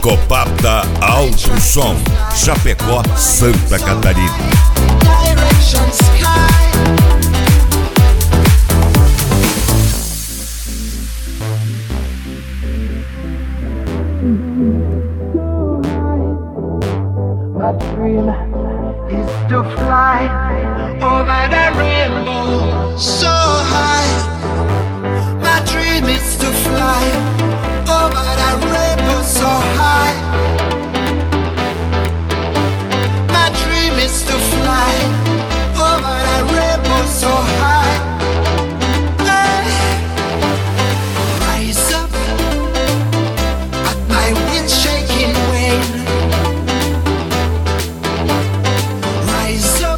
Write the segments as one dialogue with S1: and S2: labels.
S1: Ecopata Alto Som, Chapecó, Santa Catarina.
S2: Direction sky. My dream is to fly over the rainbow so high. My dream is to fly over the rainbow so high. My dream is to fly over the rainbow so high. Rise up at my wind shaking wing. Rise up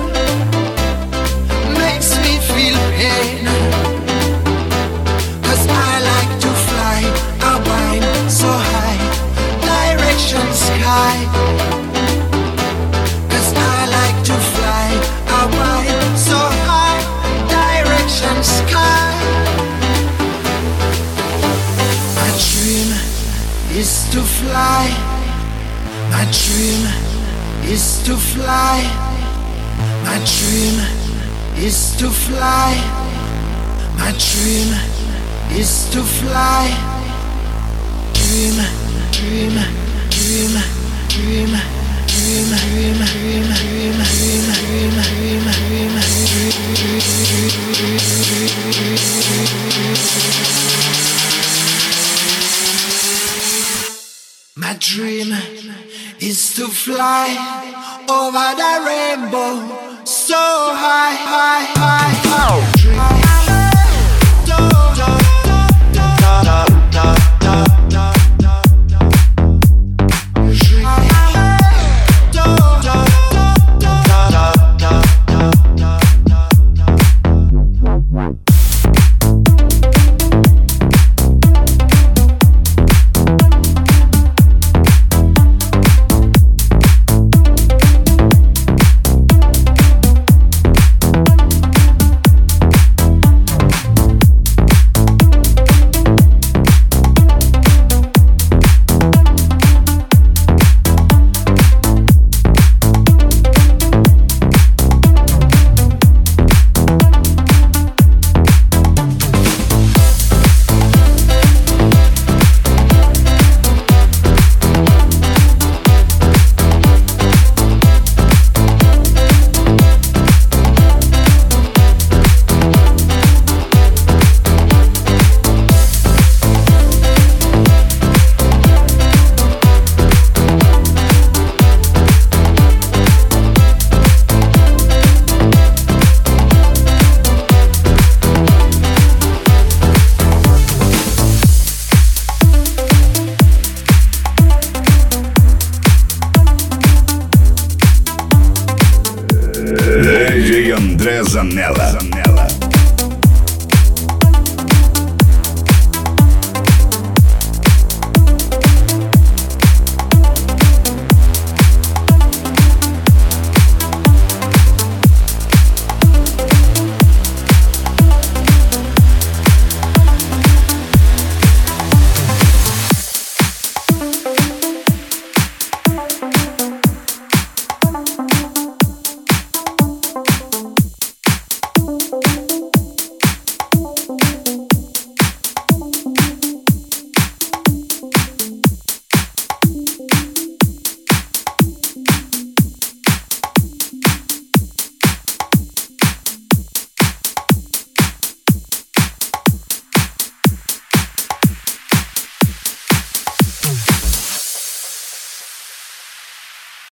S2: makes me feel pain. 'Cause I like to fly, I wind so high, direction sky. 'Cause I like to fly, I wind so high, direction sky. My dream is to fly. My dream is to fly. My dream is to fly. My dream is to fly. Dream, dream, dream, dream, dream, dream, dream, dream, dream, dream, dream, My dream is to fly over the rainbow so high, high, high, high.
S1: DJ André Zanella.